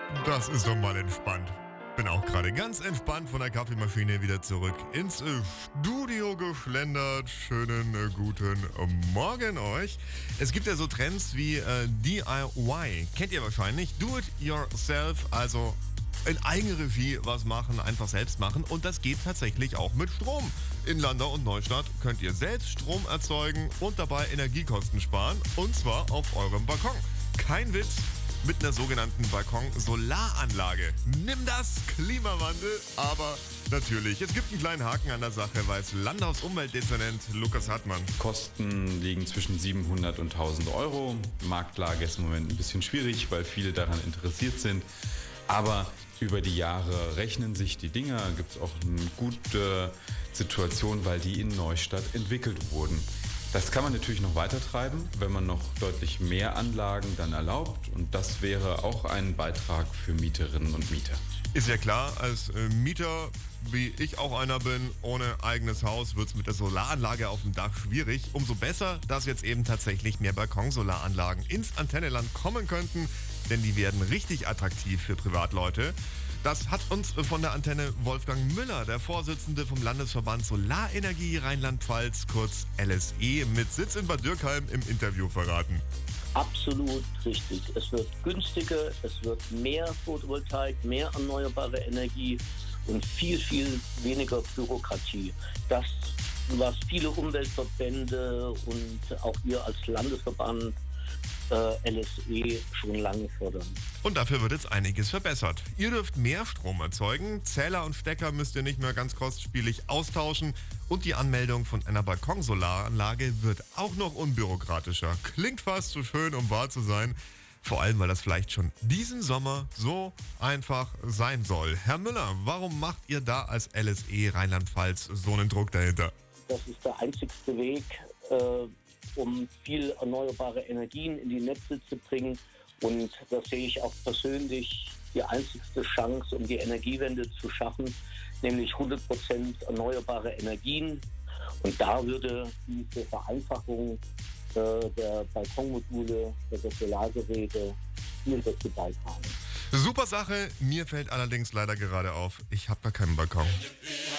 Das ist doch mal entspannt. Bin auch gerade ganz entspannt von der Kaffeemaschine wieder zurück ins Studio geschlendert. Schönen guten Morgen euch. Es gibt ja so Trends wie DIY. Kennt ihr wahrscheinlich. Do it yourself, also in Eigenregie was machen, einfach selbst machen. Und das geht tatsächlich auch mit Strom. In Landau und Neustadt könnt ihr selbst Strom erzeugen und dabei Energiekosten sparen. Und zwar auf eurem Balkon. Kein Witz. Mit einer sogenannten Balkon-Solaranlage. Nimm das, Klimawandel, aber natürlich, es gibt einen kleinen Haken an der Sache, weiß Landaus Umweltdezernent Lukas Hartmann. Kosten liegen zwischen 700 und 1000 Euro. Marktlage ist im Moment ein bisschen schwierig, weil viele daran interessiert sind. Aber über die Jahre rechnen sich die Dinger. Gibt es auch eine gute Situation, weil die in Neustadt entwickelt wurden. Das kann man natürlich noch weiter treiben, wenn man noch deutlich mehr Anlagen dann erlaubt. Und das wäre auch ein Beitrag für Mieterinnen und Mieter. Ist ja klar, als Mieter, wie ich auch einer bin, ohne eigenes Haus, wird es mit der Solaranlage auf dem Dach schwierig. Umso besser, dass jetzt eben tatsächlich mehr Balkonsolaranlagen ins Antenneland kommen könnten, denn die werden richtig attraktiv für Privatleute. Das hat uns von der Antenne Wolfgang Müller, der Vorsitzende vom Landesverband Solarenergie Rheinland-Pfalz, kurz LSE, mit Sitz in Bad Dürkheim im Interview verraten. Absolut richtig. Es wird günstiger, es wird mehr Photovoltaik, mehr erneuerbare Energie und viel, viel weniger Bürokratie. Das, was viele Umweltverbände und auch wir als Landesverband LSE schon lange fördern. Und dafür wird jetzt einiges verbessert. Ihr dürft mehr Strom erzeugen, Zähler und Stecker müsst ihr nicht mehr ganz kostspielig austauschen und die Anmeldung von einer Balkonsolaranlage wird auch noch unbürokratischer. Klingt fast zu schön, um wahr zu sein. Vor allem, weil das vielleicht schon diesen Sommer so einfach sein soll. Herr Müller, warum macht ihr da als LSE Rheinland-Pfalz so einen Druck dahinter? Das ist der einzigste Weg, um viel erneuerbare Energien in die Netze zu bringen. Und das sehe ich auch persönlich die einzigste Chance, um die Energiewende zu schaffen, nämlich 100% erneuerbare Energien. Und da würde diese Vereinfachung der Balkonmodule, der Solargeräte viel dazu beitragen. Super Sache, mir fällt allerdings leider gerade auf, ich habe da keinen Balkon.